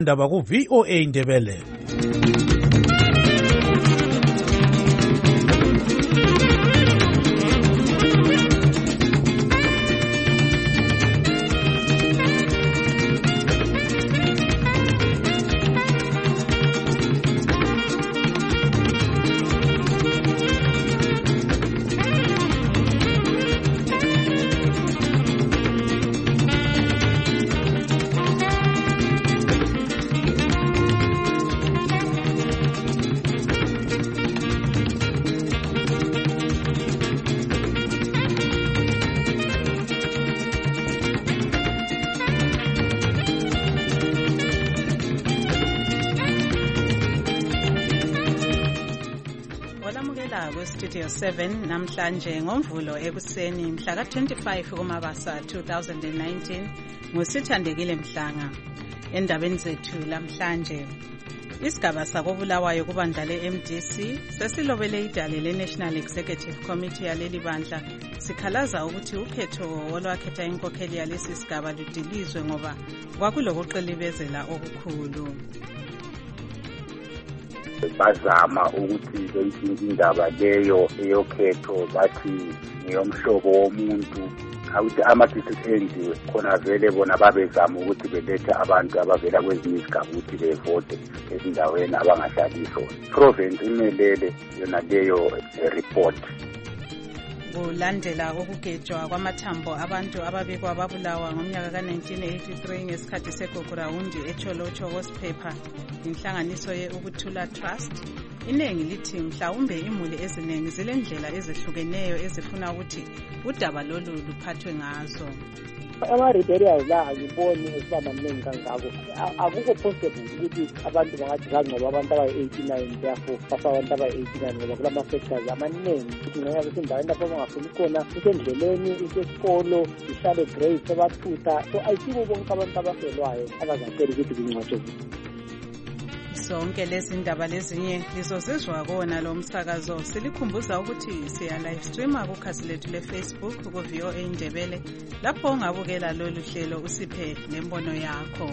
Ndaba ku VOA Indebele. Studio 7 namhlanje ngomvulo ekuseni mhla ka-25 kuMabasa 2019 ngusithandekile Mhlanga. Endabeni zethu lamhlanje, isigaba sakobulawayo kubandla le-MDC sesilobele idale le-National Executive Committee yaleli bandla sikhalaza ukuthi ukhetho olwakhetha inkokheli yalesi sigaba ludilizwe ngoba kwakulokuqilibezela okukhulu. Bazama ukuthi beyithinta indaba leyo eyokhetho bathi ngiyomhlobo womuntu, awuthi ama-district enziwe khona vele bona babezama ukuthi belethe abantu abavela kwezinye izigaba ukuthi bevote ezindaweni abangahlaliso. Province imelele yona leyo report. Kulandela ukugejwa kwamathambo abantu ababikwa babulawa ngomnyaka ka-1983 ngesikhathi segugurawundi eCholocho Hospital, inhlanganiso ye-Ukuthula Trust iningi lithi mhlawumbe imuli eziningi zilendlela ezihlukeneyo ezifuna ukuthi udaba lolu luphathwe ngazo. Ama-rebellions la angiboni esiba maningi kangako. Akukho possible ukuthi abantu bangathi kangcoba abantu abayi-89 therefore basa abantu abayi-89 ngoba kulama-factors amaningi ukuthi ngenxa yokuthi endaweni lapho bangafuni khona usendleleni, usesikolo, ihlale grade sebathutha. So ayisibo bonke abantu abafelwayo abazacela ukuthi kungcwatshwe. Zonke lezi ndaba lezinye lizozizwa kona lo msakazo. Silikhumbuza ukuthi siya live streama kukhasi lethu le-Facebook ku VOA Indebele, lapho ungabukela lolu hlelo usiphe nembono yakho.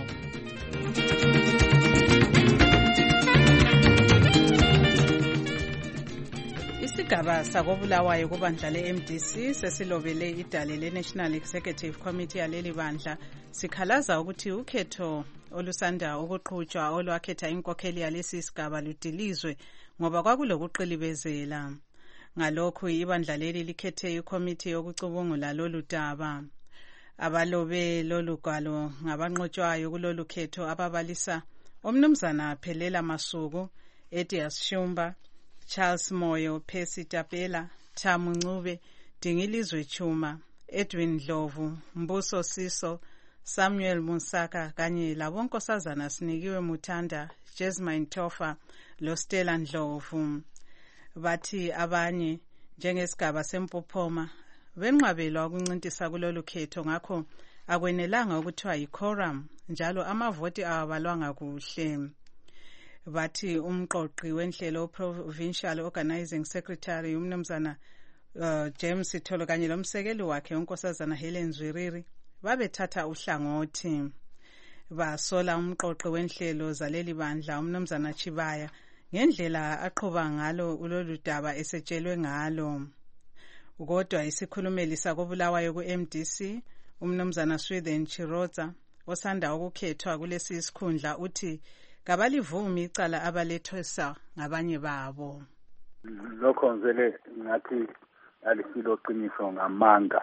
Isigaba sakobulawayo kubandla le-MDC sesilobele idale le-National Executive Committee yaleli bandla sikhalaza ukuthi ukhetho olusanda ukuqhutshwa olwakhetha inkokheli yalesi sigaba ludilizwe ngoba kwakulokuqilibezela. Ngalokhu ibandla leli likhethe ikomiti yokucubungula lolu daba. Abalobe lolu gwalo ngabanqotshwayo kulolu khetho ababalisa umnumzana Phelela Masuku, Edias Shumba, Charles Moyo, Percy Tapela, Thamu Ncube, Dingilizwe Chuma, Edwin Dlovu, Mbuso Siso, Samuel Musaka kanye labonkosazana Sinikiwe Muthanda, Jasmine Tofa, Lostela Ndlovu. Bathi abanye njengesigaba sempophoma benqabelwa ukuncintisa kulolu khetho, ngakho akwenelanga ukuthiwa yi-quorum njalo amavoti awabalwanga kuhle. Bathi umqoqi wenhlelo Provincial Organizing Secretary umnumzana James Sitholo kanye lomsekeli wakhe unkosazana Helen Zwiriri babethatha uhlangothi. Basola umqoqi wenhlelo zaleli bandla umnumzana Chibaya ngendlela aqhuba ngalo ulolu daba esetshelwe ngalo. Kodwa isikhulumeli sakobulawayo ku-MDC umnumzana Sweden Chiroza osanda ukukhethwa kulesi isikhundla uthi kabalivumi icala abalethwesa ngabanye babo. Lokho ngizele ngathi alisilo qiniso ngamanga.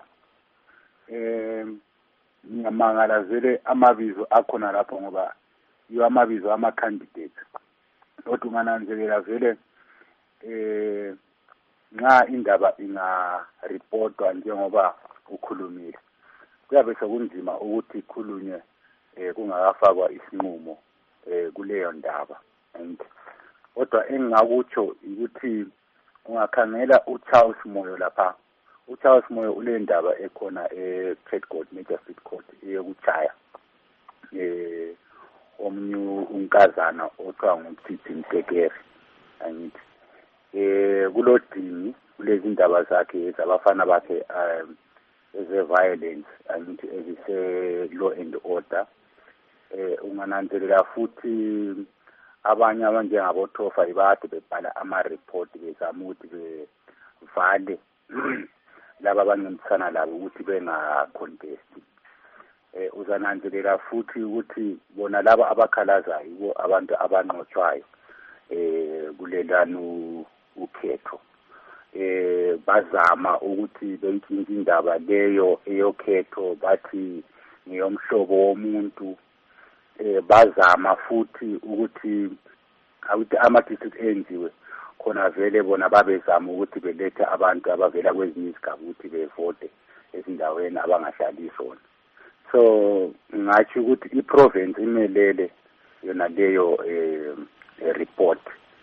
Ngamanga vele amabizo akhona lapho ngoba yiwo amabizo ama-candidates. Kodwa ungananzelela vele nxa indaba inga-reportwa njengoba ukhulumile, kuyabe sekunzima ukuthi ikhulunywe kungakafakwa isinqumo kuleyo ndaba. Kodwa engingakutsho ukuthi ungakhangela uCharles Moyo lapha. uCharles Moyo ule ndaba ekhona e-Trade Court, Magistrate Court eyokuchaya omnye unkazana othiwa nguMthithi Mtekere. Angithi kulodini kulezi ndaba zakhe zabafana bakhe eze-violence, angithi ezise-law and order. ungananzelela futhi abanye abanjengabothofa ibade bebhala ama-report bezama ukuthi bevale laba abancintisana labo ukuthi bengacontesti. Uzananzelela futhi ukuthi bona laba abakhalazayo yibo abantu abanqotshwayo kulelanu ukhetho. Bazama ukuthi beyitshintshe indaba leyo eyokhetho bathi ngiyomhlobo womuntu. Bazama futhi ukuthi ama-district enziwe khona vele bona babezama ukuthi belethe abantu abavela kwezinye izigaba ukuthi bevote ezindaweni abangahlali zona. So ngathi ukuthi i-province imelele yona leyo report.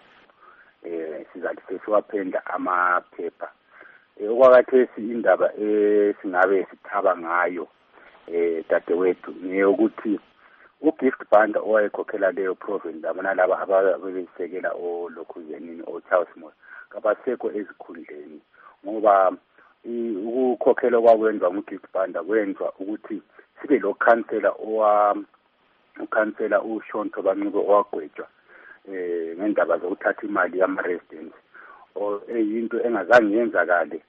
Sizathi sesiwaphendla amaphepha. Okwakathesi indaba esingabe sithaba ngayo dadewethu ngeyokuthi uGift Banda owayekhokhela leyo province labona laba ababeyisekela oLokhuzenini oCharles Moore kabasekho ezikhundleni ngoba ukukhokhela kwakwenziwa nguGift Banda kwenziwa ukuthi sibe lo khansela ukhansela uShonto Banxibe owagwetshwa ngendaba zokuthatha imali yama-residents eyinto engazange yenzakale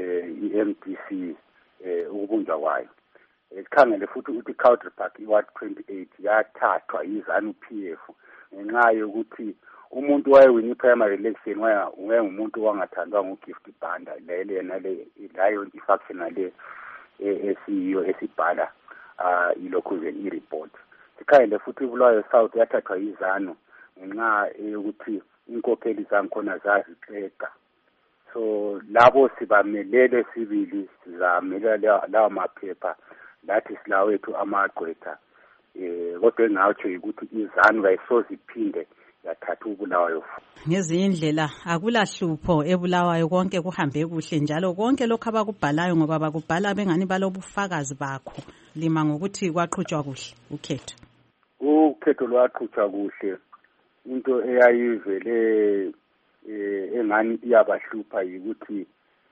i-MDC ukubunjwa kwayo. Sikhangele futhi ukuthi i-Country Park iWard 28 yathathwa yiZANU-PF ngenxa yokuthi umuntu wayewini i-primary election wayengumuntu wangathandwa nguGift Banda layo i-faction le esiyo esibhala iLokhuzeni i-report. Sikhangele futhi iBulawayo South yathathwa yiZANU ngenxa yokuthi inkokheli zankhona zazixega. So labo sibamelele sibili sizamelela lawa maphepha lathi silawethu amagqwetha kodwa engatsho ukuthi iZANU kayisoze iphinde yathatha uBulawayo. Ngezinye indlela akulahlupho eBulawayo konke kuhambe kuhle njalo konke lokho abakubhalayo ngoba bakubhala bengani balobufakazi bakho lima ngokuthi kwaqhutshwa kuhle ukhetho. Ukhetho lwaqhutshwa kuhle. Into eyayivele engani iyabahlupha yikuthi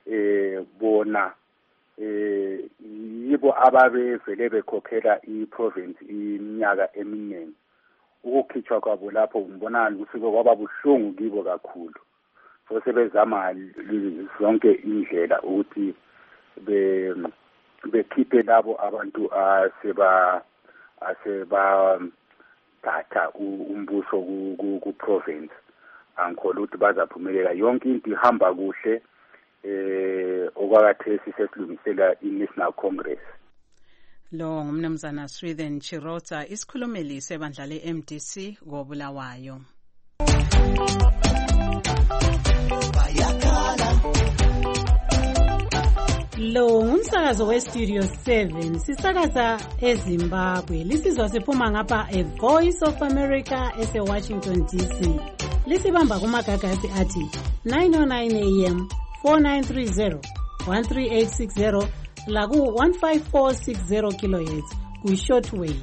bona yibo ababevele bekhokhela i-province iminyaka eminingi. Ukukhitshwa kwabo lapho ngibona kusiko kwaba buhlungu kibo kakhulu. So sebezama zonke indlela ukuthi bekhiphe labo abantu aseba datha umbuso ku-province. Angikholwa ukuthi bazaphumelela yonke into ihamba kuhle okwakathesi sesilungisela i-National Congress. Lo ngumnumzana Swithen Chirota isikhulumeli sebandla le-MDC koBulawayo. Lo ngumsakazo weStudio 7 sisakaza eZimbabwe. Lisizwa siphuma ngapha eVoice of America ese-Washington DC. Lisibamba kumagagasi athi 909 AM 4930 13860 laku 15460 kHz ku-shortwave.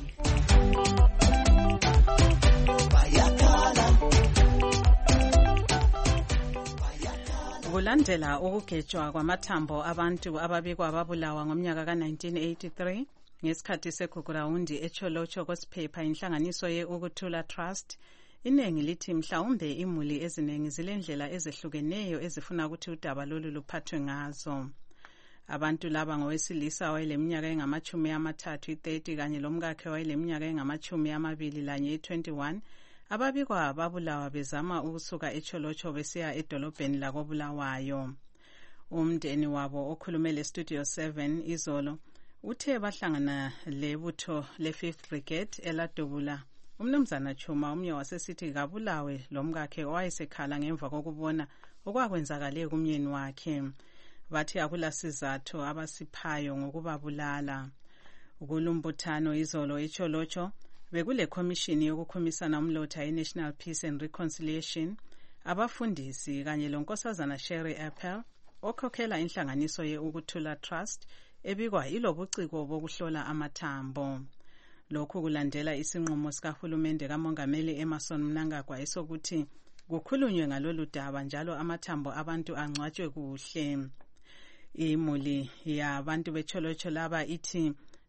Kulandela ukugejwa kwamathambo abantu ababikwa babulawa ngomnyaka ka-1983 ngesikhathi segugurawundi eCholocho Gosphepa inhlanganiso ye-Ukuthula Trust, inengi lithi mhlawumbe imuli eziningi zilendlela ezehlukeneyo ezifuna ukuthi udaba lolu luphathwe ngazo. Abantu laba ngowesilisa wayeleminyaka engama-30 30 kanye lomkakhe wayeleminyaka engama-21 21 ababikwa babulawa bezama ukusuka eCholocho besiya edolobheni lakoBulawayo. Umndeni wabo okhulume leStudio 7 izolo uthe bahlangana lebutho le-5th Brigade eladubula. Umnumzana Chuma umnye wasesithi kabulawe lomkakhe owayesekhala ngemva kokubona okwakwenzakale kumyeni wakhe. Bathi akulasizathu abasiphayo ngokubabulala. Ukulumbuthano izolo eCholocho bekule commission yokukhumisana umlotha ye-National Peace and Reconciliation, abafundisi kanye lonkosazana Sherry Appel okhokhela inhlanganiso ye-Ukuthula Trust ebikwa ilobuciko bokuhlola amathambo. Lokhu kulandela isinqumo sikahulumende kamongameli Emmerson Mnangagwa esokuthi kukhulunywe ngalolu daba njalo amathambo abantu angcwatshwe kuhle. Imuli yabantu beCholocho laba ithi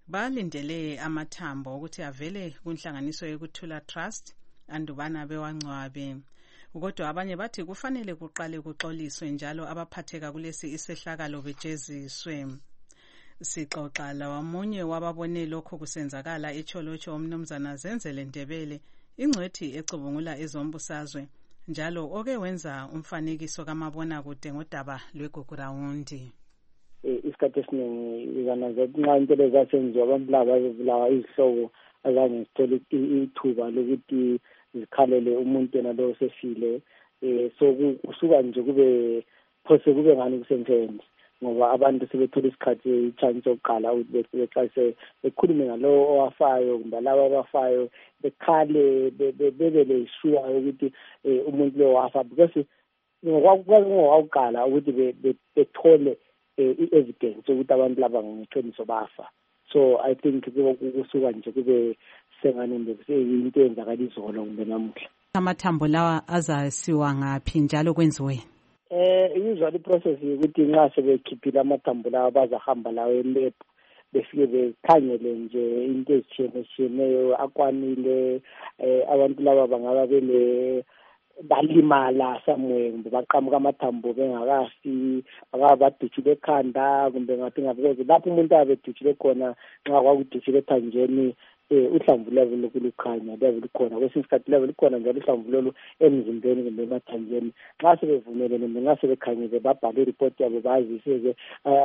balindele amathambo ukuthi avele kunhlanganiso yokuthula trust andubana bewangcwabe. Kodwa abanye bathi kufanele kuqale kuxoliswe njalo abaphatheka kulesi isehlakalo bejeziswe. Sixoxa lawomunye wababone lokho kusenzakala eCholotsho umnumzana Zenzele Ndebele, ingcwethi ecubungula ezombusazwe njalo oke wenza umfanekiso kamabona kude ngodaba lweGugurawundi. Isikhathi esiningi izanazathi nxa into lezasenziwa abantu laba bebulawa izihlobo azange sithole ithuba lokuthi zikhalele umuntu yena lo sefile. So kusuka nje kube phose kube ngani kusemsebenzi ngoba abantu sebethola isikhathi ichance yokuqala ukuthi bexase bekhulume ngalo owafayo kumbe laba abafayo bekhale bebele sure ukuthi umuntu lo wafa because ngokwaqala ukuthi bethole i-evidence ukuthi abantu laba ngeqiniso bafa. So I think kusuka nje kube sengane into eyenzakala izolo kumbe namuhla. Amathambo lawa azasiwa ngaphi njalo kwenziwe? Usually process ukuthi nxa sebekhiphile amathambo lawa bazahamba lawo elab befike bekhangele nje into ezitshiyeneyo akwanile. Abantu laba bangaba balimala somewhere kumbe baqamuka amathambo bengakafi, bangaba badutshule ekhanda kumbe ngathi ngabe lapho umuntu abedutshule khona nxa kwakudutshule ethanjeni uhlamvu labo lokukhanya labo likhona. Kwesinye isikhathi labo likhona njalo uhlamvu lolu emzimbeni kumbe emathanjeni. Nxa sebevumelene nxa sebekhangile babhale ireport yabo bazise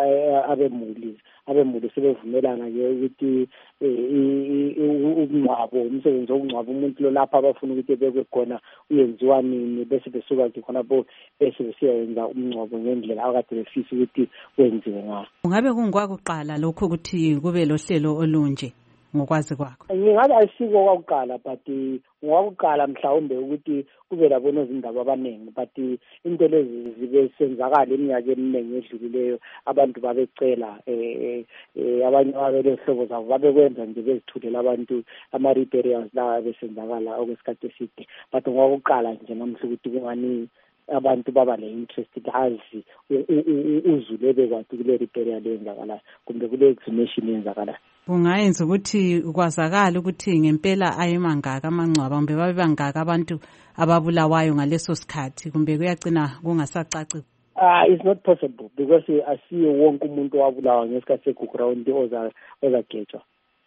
abemuli sebevumelana-ke ukuthi umngcwabo umsebenzi wokungcwaba umuntu lo lapha abafuna ukuthi ebekwe khona uyenziwa nini bese besuka ke khonapho bese besiyenza umngcwabo ngendlela akade befisa ukuthi wenziwe ngayo. Ungabe kungwakuqala lokho ukuthi kube lohlelo olunje ngokwazi kwakho? Ngingathi ayisiko kwakuqala but ngwakuqala mhlawumbe ukuthi kube labona izindaba abaningi but into lezi zibe senzakala iminyaka eminingi edlulileyo. Abantu babecela abanye abelehlobo zabo babekwenza nje bezithulela abantu ama-reburials la besenzakala okwesikhathi eside but ngwakuqala nje namhla ukuthi kungani abantu baba le-interest azi uzulu ebekwathi kule reburial eyenzakalayo kumbe kule exhumation eyenzakalayo. Kungayenza ukuthi kwazakala ukuthi ngempela ayemangaka amangcwaba kumbe babe bangaka abantu ababulawayo ngaleso sikhathi kumbe kuyagcina kungasacaci? It's not possible because asiyo wonke umuntu owabulawa ngesikhathi segugurawundi ozagejwa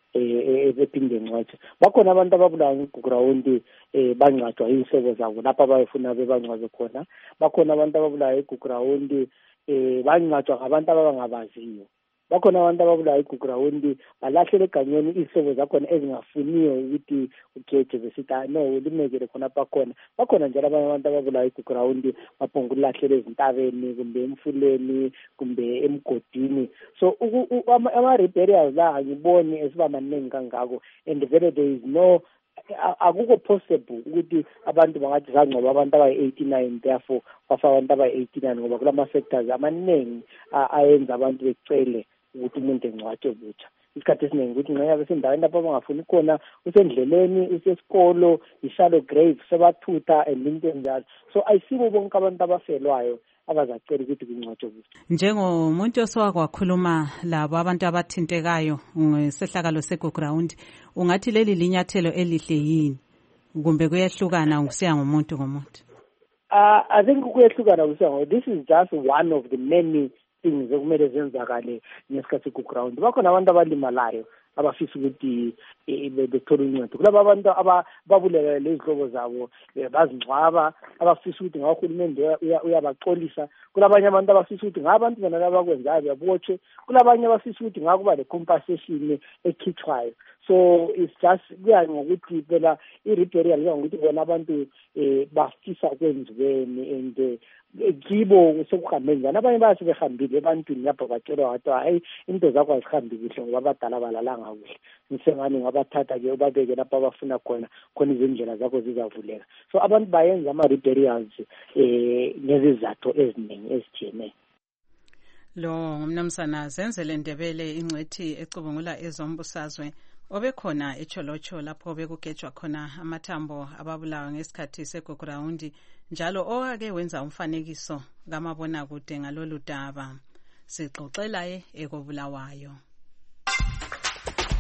ephinde ngcwatshwe. Bakhona abantu ababulawa ngegugurawundi bangcwatshwa izihlobo zabo lapha bayefuna bebangcwabe khona. Bakhona abantu ababulawa ngegugurawundi bangcwatshwa ngabantu abangabaziyo. Bakhona abantu ababulawa igugurawundi balahlele egangeni izihlobo zakhona ezingafuniyo ukuthi ugeje besithi no limekele khona bakhona. Bakhona njalo abanye abantu ababulawa igugurawundi baphonga ukulahlele ezintabeni kumbe emfuleni kumbe emgodini. So ama-reburials la angiboni esiba maningi kangako and vele there is no akukho possible ukuthi abantu bangathi zangcwaba abantu abayi-89 therefore bafa abantu abayi-89 ngoba kulama-factors amaningi ayenza abantu becele ukuthi umuntu engcwatshwe butsha. Isikhathi esiningi ukuthi nxa yabe sendaweni lapho abangafuni khona, usendleleni, usesikolo, i-shallow grave sebathutha and into enjalo. So ayisibo bonke abantu abafelwayo abazacela ukuthi kungcwatshwe butsha. Njengomuntu osowakwakhuluma labo abantu abathintekayo ngesehlakalo segugurawundi, ungathi leli linyathelo elihle yini kumbe kuyehlukana kusiya ngomuntu ngomuntu? I think kuyehlukana kusiya ngomuntu. This is just one of the many things ekumele zenzakale ngesikhathi segugurawundi. Bakhona abantu abalimalayo abafisa ukuthi bethole uncedo. Kulabo abantu ababulela lezihlobo zabo bazingcwaba abafisa ukuthi ngahulumende uyabaxolisa. Kulabanye abantu abafisa ukuthi ngabantu bona abakwenzayo babotshwe. Kulabanye abafisa ukuthi ngakuba le compensation ekhithwayo. So it's just kuya ngokuthi phela i-reburial ngokuthi bona abantu bafisa kwenziweni and kibo sekuhambe njani. Abanye bayasebehambile ebantwini lapho batshelwa wathi hayi into zakho azihambi kuhle ngoba abadala balalanga kuhle. Nisengani ngabathatha-ke ubabeke lapho abafuna khona izindlela zakho zizavuleka. So abantu bayenza ama-reburials ngezizathu eziningi ezitshiyeneyo. Lo ngumnumzana Zenzele Ndebele, ingcwethi ecubungula ezombusazwe obekhona eCholotsho lapho bekugejwa khona amathambo ababulawa ngesikhathi segugurawundi, njalo owake wenza umfanekiso kamabona kude ngalolu daba. Sixoxela ekobulawayo.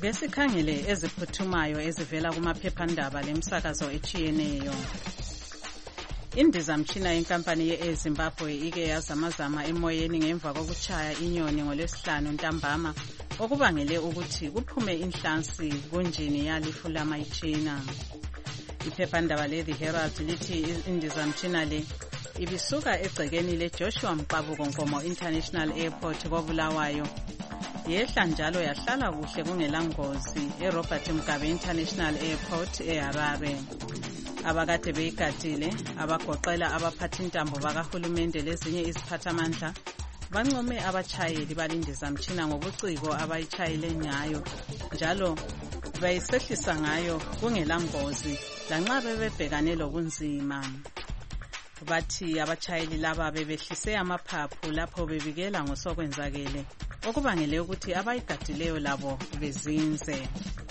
Besikhangele eziphuthumayo ezivela kumaphephandaba lemsakazo etshiyeneyo. Indizamtshina yenkampani ye-Zimbabwe ike yazamazama emoyeni ngemva kokutshaya inyoni ngolwesihlanu ntambama okubangele ukuthi kuphume inhlansi kunjini yalifu lamayitshina. Iphephandaba le-The Herald lithi indizamtshina le ibisuka egcekeni le-Joshua Mqabuko Nkomo International Airport koBulawayo. Yehla njalo yahlala kuhle kungelangozi eRobert Mugabe International Airport eHarare. Abakade beyigadile abagoqela abaphathintambo bakahulumende lezinye iziphathamandla bancome abatshayeli balindizamtshina ngobuciko abayitshayele ngayo njalo bayisehlisa ngayo kungelangozi lanxa bebebhekane lobunzima. Bathi abatshayeli laba bebehlise amaphaphu lapho bebikela ngosokwenzakele okubangele ukuthi abayigadileyo labo bezinze.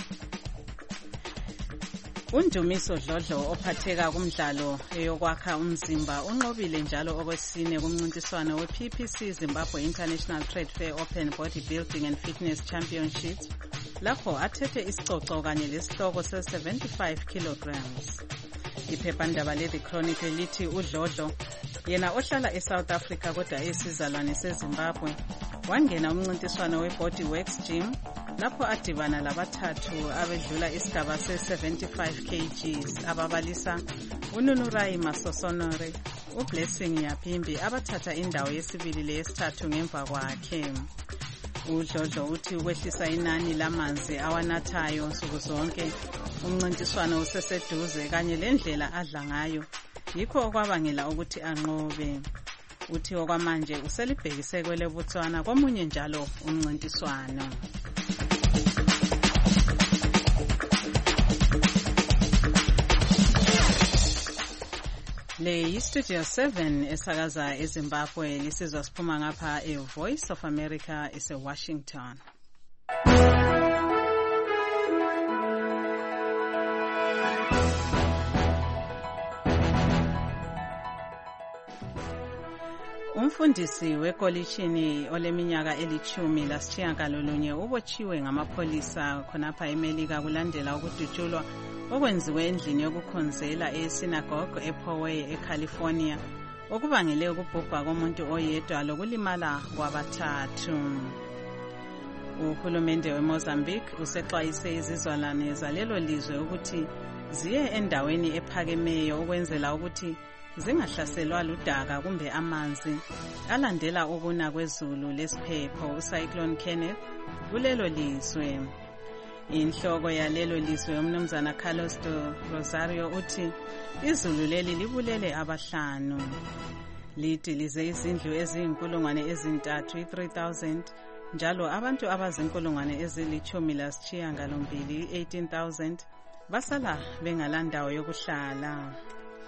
UNdumiso Dlodlo ophatheka kumdlalo eyokwakha umzimba unqobile njalo okwesine kumncintiswano we-PPC Zimbabwe International Trade Fair Open Bodybuilding and Fitness Championships lapho athethe isicoco kanye lesihloko se-75 kilograms. Iphephandaba le-The Chronicle lithi uDlodlo yena ohlala eSouth Africa kodwa esizalwane seZimbabwe wangena umncintiswano we-Bodyworks Gym lapho adibana labathathu abedlula isigaba se-75 kgs ababalisa uNunurai Masosonore, uBlessing Yapimbi abathatha indawo yesibili leyesithathu ngemva kwakhe. uDlodlo uthi ukwehlisa inani lamanzi awanathayo nsuku zonke umncintiswano useseduze kanye lendlela adla ngayo yikho okwabangela ukuthi anqobe. Uthi okwamanje uselibhekise kweleBotswana komunye njalo umncintiswano. Le yiStudio 7 esakaza eZimbabwe lisizwa siphuma ngapha eVoice of America eseWashington. Umfundisi wekolishini oleminyaka elithumi lasitshiyagalolunye ubotshiwe ngamapholisa khonapha eMelika kulandela ukudutshulwa okwenziwe endlini yokukhonzela eSynagogue ePoway eCalifornia okubangele ukubhubha komuntu oyedwa lokulimala kwabathathu. Uhulumende weMozambique usexwayise izizalwane zalelo lizwe ukuthi ziye endaweni ephakemeyo ukwenzela ukuthi zingahlaselwa ludaka kumbe amanzi alandela ukuna kwezulu lesiphepho uCyclone Kenneth kulelo lizwe. Inhloko yalelo lizwe umnumzana Carlos do Rosario uthi izulu leli libulele abahlanu. Lidilize izindlu eziyinkulungwane ezintathu 3,000 njalo abantu abazinkulungwane ezilithumi lasitshiyagalombili 18,000 basala bengalandawo yokuhlala.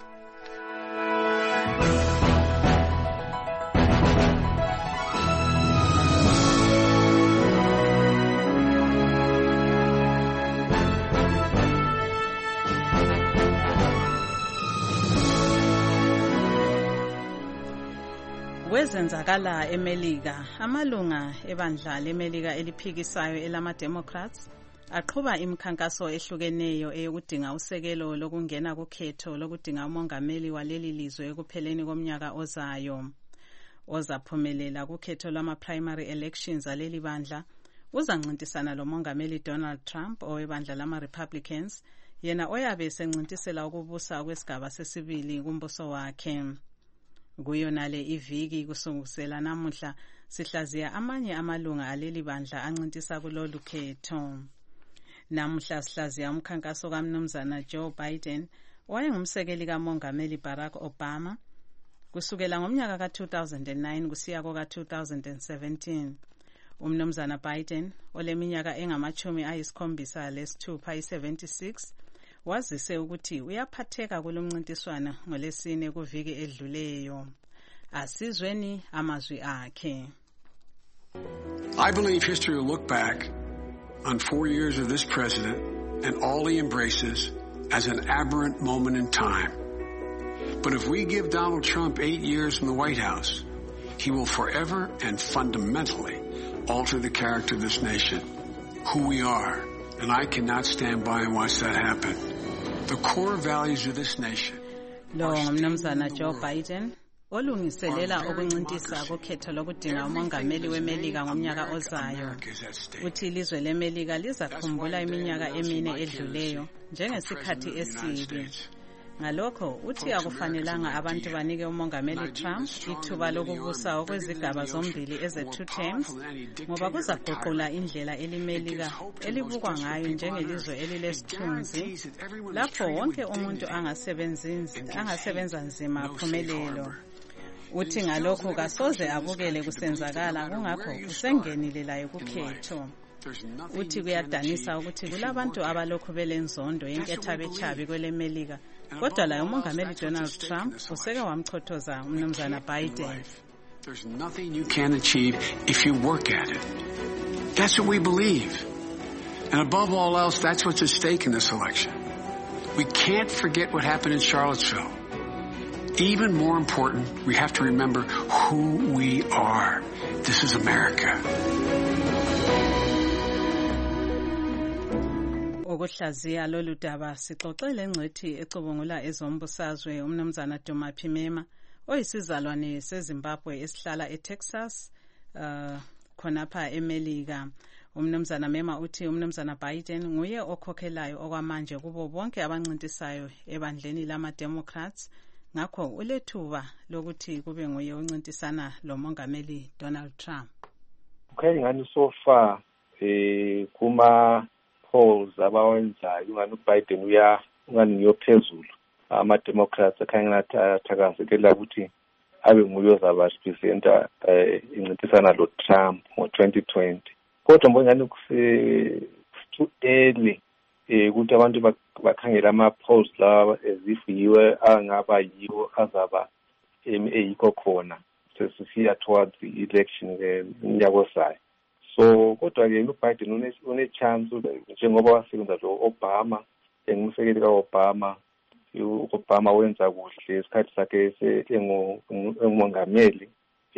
Kwezenzakala eMelika, amalunga ebandla leMelika eliphikisayo elama-Democrats aqhuba imikhankaso ehlukeneyo eyokudinga usekelo lokungena kukhetho lokudinga umongameli waleli lizwe ekupheleni komnyaka ozayo. Ozaphumelela kukhetho lwama-primary elections aleli bandla uzancintisana lomongameli Donald Trump owebandla lama-Republicans yena oyabe esencintisela ukubusa kwesigaba sesibili kumbuso wakhe. Kuyonale iviki kusungusela namuhla sihlaziya amanye amalunga aleli bandla ancintisa kulolu khetho. Namuhla sihlaziya umkhankaso kaMnumzana Joe Biden owayengumsekeli kamongameli Barack Obama kusukela ngomnyaka ka-2009 kusiya ka-2017. Umnumzana Biden oleminyaka engama-76 i-76 wazise ukuthi uyaphatheka kulomncintiswano ngolesine kuviki edluleyo. Asizweni amazwi akhe. I believe history will look back on 4 years of this president and all he embraces as an aberrant moment in time. But if we give Donald Trump 8 years in the White House, he will forever and fundamentally alter the character of this nation, who we are, And I cannot stand by and watch that happen. The core values of this nation. Lo ngumnumzana Joe Biden olungiselela ukuncintisa kukhetho lokudinga umongameli weMelika ngomnyaka ozayo. Uthi ilizwe leMelika lizakhumbula iminyaka emine edluleyo njengesikhathi esibi. Ngalokho uthi akufanelanga abantu banike umongameli Trump ithuba lokubusa okwezigaba zombili eze-2 terms ngoba kuzaguqula indlela eliMelika elibukwa ngayo njengelizwe elilesithunzi lapho wonke umuntu angasebenza nzima aphumelelo. Uthi ngalokho kasoze abukele kusenzakala kungakho usengenile layo kukhetho. Uthi kuyadanisa ukuthi kulabantu abalokhu belenzondo yenkethabechabi kweleMelika kodwa la umongameli Donald Trump useke wamchothoza umnumzana Biden. There's nothing you can't achieve if you work at it. That's what we believe. And above all else, that's what's at stake in this election. We can't forget what happened in Charlottesville. Even more important, we have to remember who we are. This is America. Ukuhlaziya lolu daba sixoxele ngcwethi ecubungula ezombusazwe umnumzana Duma Phimema oyisizalwane seZimbabwe esihlala eTexas khonapha eMelika. Umnumzana Mema uthi umnumzana Biden nguye okhokhelayo okwamanje kubo bonke abancintisayo ebandleni lama-Democrats ngakho ulethuba lokuthi kube nguye oncintisana lo mongameli Donald Trump. Okay, ngani so far kuma polls abawenzayo ngani uBiden ungani ngiyophezulu ama-Democrats akhanya athakazelela ukuthi abe nguye ozaba representa incintisana lo Trump ngo-2020. Kodwa ngibona too early ukuthi abantu bakhangela ama-polls lawa as if yiwe angaba yiwo azaba eyikho khona sesisiya towards the election ngonyaka ozayo. So kodwa-ke uBiden une-chance njengoba wasebenza lo Obama engumsekeli ka-Obama. U-Obama wenza kuhle isikhathi sakhe engumongameli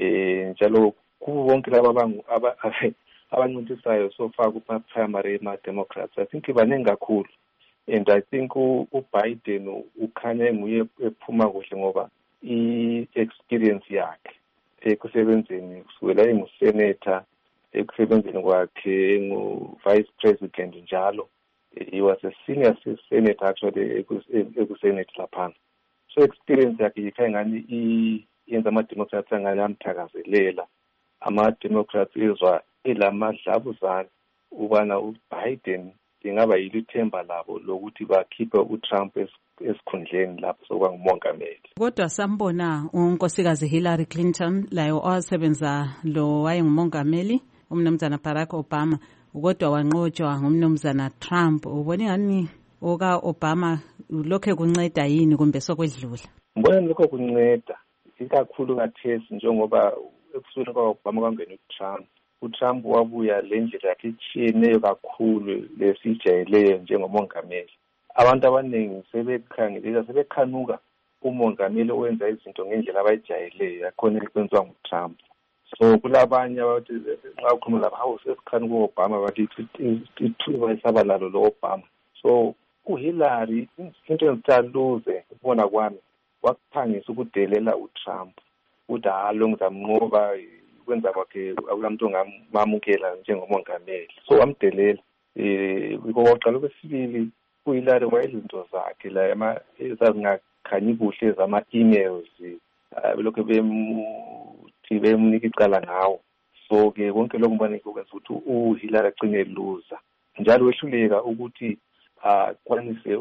njalo kubo bonke laba abancintisayo so far kuma-primary ema-Democrats I think baningi kakhulu and I think uBiden ukhanya nguye ephuma kuhle ngoba i-experience yakhe ekusebenzeni kusukela engusenator ekusebenzeni kwakhe engu-vice president njalo. He was a senior senator actually ekusenate laphana. So experience yakhe ikhaya ngani yenza ama-Democrats angani amthakazelela. Ama-Democrats izwa elamadlabuzane ubana uBiden ingaba yilithemba labo lokuthi bakhiphe uTrump esikhundleni lapho sokwangumongameli. Kodwa sambona unkosikazi Hillary Clinton layo owasebenza lo wayengumongameli umnumzana Barack Obama kodwa wanqotshwa ngumnumzana Trump. Ubone ngani oka Obama lokho kunceda yini kumbe sokwedlula? Ngibona lokho kunceda ikakhulu kathesi njengoba ekusukeni kwa-Obama kwangena uTrump wabuya le ndlela yakhe etshiyeneyo kakhulu lesijayeleyo njengomongameli. Abantu abaningi sebekhanuka umongameli owenza izinto ngendlela abayijayeleyo yakhona ekwenziwa nguTrump. So kulabanye abathi nxa ukhuluma lapha hawu sesikhanuka u-Obama bathi ithuba isabalalo lo-Obama. So uHillary into engithaluze ukubona kwami wakuphangisa ukudelela uTrump ukuthi lo ngizamnqoba kwenza kwakhe akulamuntu ongamamukela njengomongameli. So wamdelela kokuqala. Okwesibili uHillary wayezinto zakhe la ezazingakhanyi kuhle zama-emails belokhu bemnika icala ngawo. So-ke konke lokhu ngibona kwenza ukuthi uHillary agcine loser njalo wehluleka ukuthi kwanise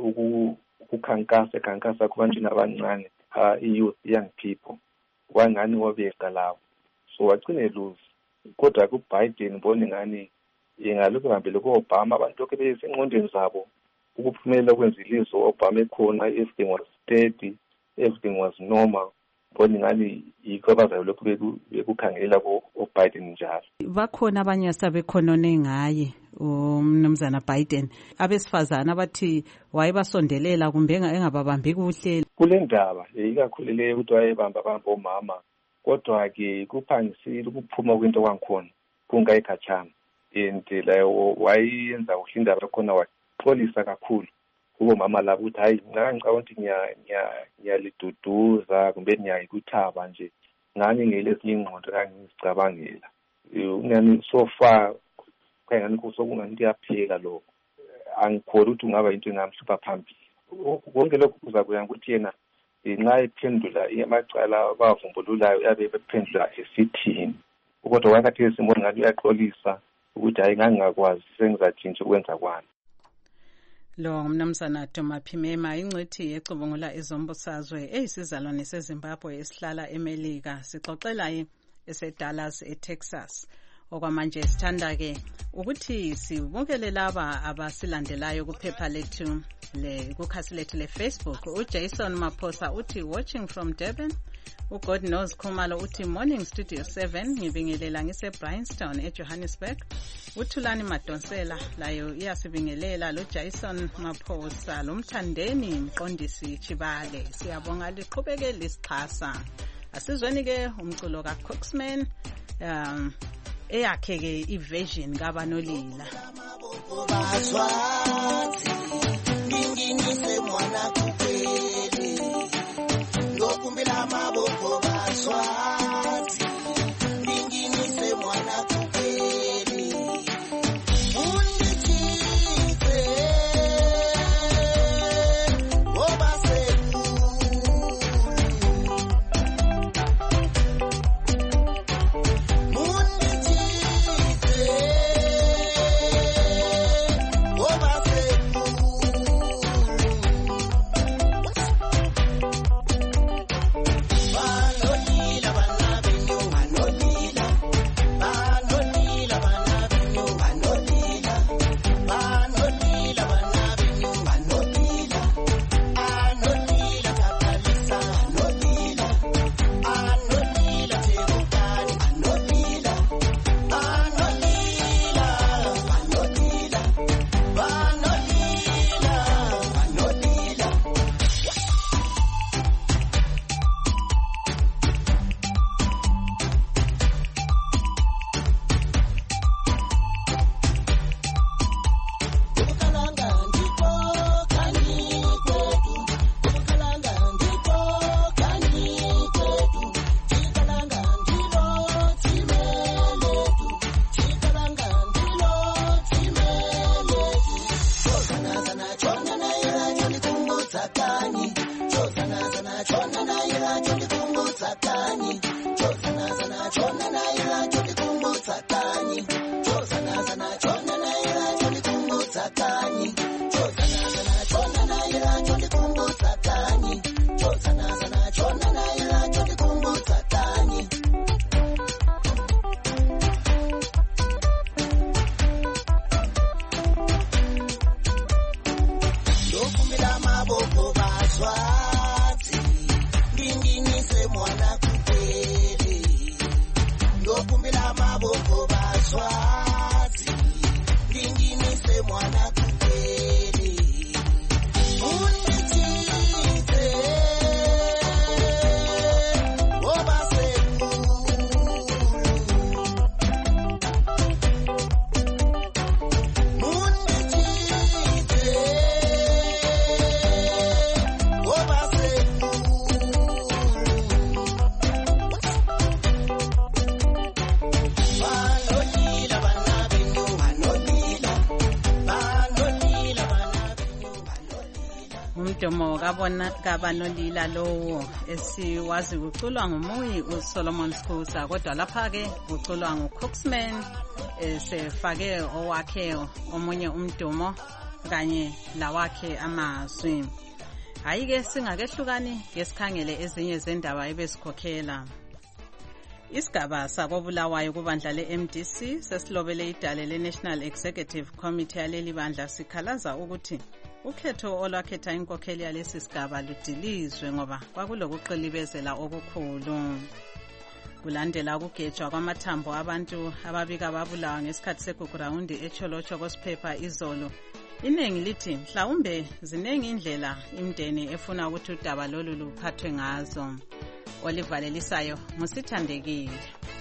ukukhankasa kubantwini abancane i-youth, young people kwangani wabeka lawo. So wagcine lose. Kodwa kuBiden ngibona ngani yengalokhu hambele ku-Obama abantu lokhu besengqondweni zabo ukuphumelela kwenza ilizwe. Obama ekhona, everything was steady, everything was normal. Ngibona ngani yikho abazayo lokhu bekukhangela ku-Biden njalo. Bakhona abanye asabekhonone ngaye umnumzana Biden abesifazana abathi wayebasondelela kumbe engababambi kuhle kule ndaba ikakhulu le ukuthi wayebamba omama. Kodwa-ke kuphangisile ukuphuma kwento kwangikhona kungayikhatshana. and layo wayenza kuhle indaba yakhona waxolisa kakhulu kubo mama labo ukuthi hayi ngicabanga ukuthi ngiyaliduduza kumbe ngiyayikuthaba nje ngani ngelezinye ingqondo ngangizicabangela ngani so far kayangani kusokungani kuyapheka lokho angikholwa ukuthi ungaba into engamhlupha phambili konke lokho kuza kuya ukuthi yena nxa ephendula amacala bavumbululayo yabe bephendula esithini kodwa wakathi esimoni ngani uyaxolisa ukuthi hayi ngangingakwazi sengizatshintsha ukwenza kwami. Lo ngumnumzana Duma Phimema ingcwethi ecubungula izombusazwe eyisizalwane seZimbabwe esihlala eMelika sixoxela eseDallas eTexas. Okwamanje sithanda ke ukuthi sibukele laba abasilandelayo kuphepha lethu kukhasi lethu leFacebook. uJason Maphosa uthi watching from Durban. uGod Knows Khumalo uthi morning studio 7 ngibingelela ngiseBryanston eJohannesburg. uThulani Madonsela layo iyasibingelela lo Jason Maphosa lomthandeni mqondisi Chibale siyabonga liqhubeke lisixhasa. Asizweni ke umculo kaCooksman eyakhe ke iversion kaBanolila. Nginginise mwana kuphele lokumbela maboko baswazi nginginise mwana kuphele undichite obaseku umdomo kaBanolila lowo esiwazi uculwa ngumuyi uSolomon Sikusa kodwa lapha ke uculwa nguCooksman sefake owakhe omunye umdomo kanye lawakhe amazwi. Hayi ke singakehlukani ngesikhangele ezinye zendaba ebesikhokhela. Isigaba sakobulawayo kubandla leMDC sesilobele idale leNational Executive Committee yaleli bandla sikhalaza ukuthi ukhetho olwakhetha inkokheli yalesi sigaba ludilizwe ngoba kwakulokuqilibezela okukhulu. Kulandela ukugejwa kwamathambo abantu ababika babulawa ngesikhathi segugurawundi eCholocho Gosphepa izolo. Inengi lithi mhlawumbe zinengi indlela imndeni efuna ukuthi udaba lolu luphathwe ngazo. Olivalelisayo musithandekile.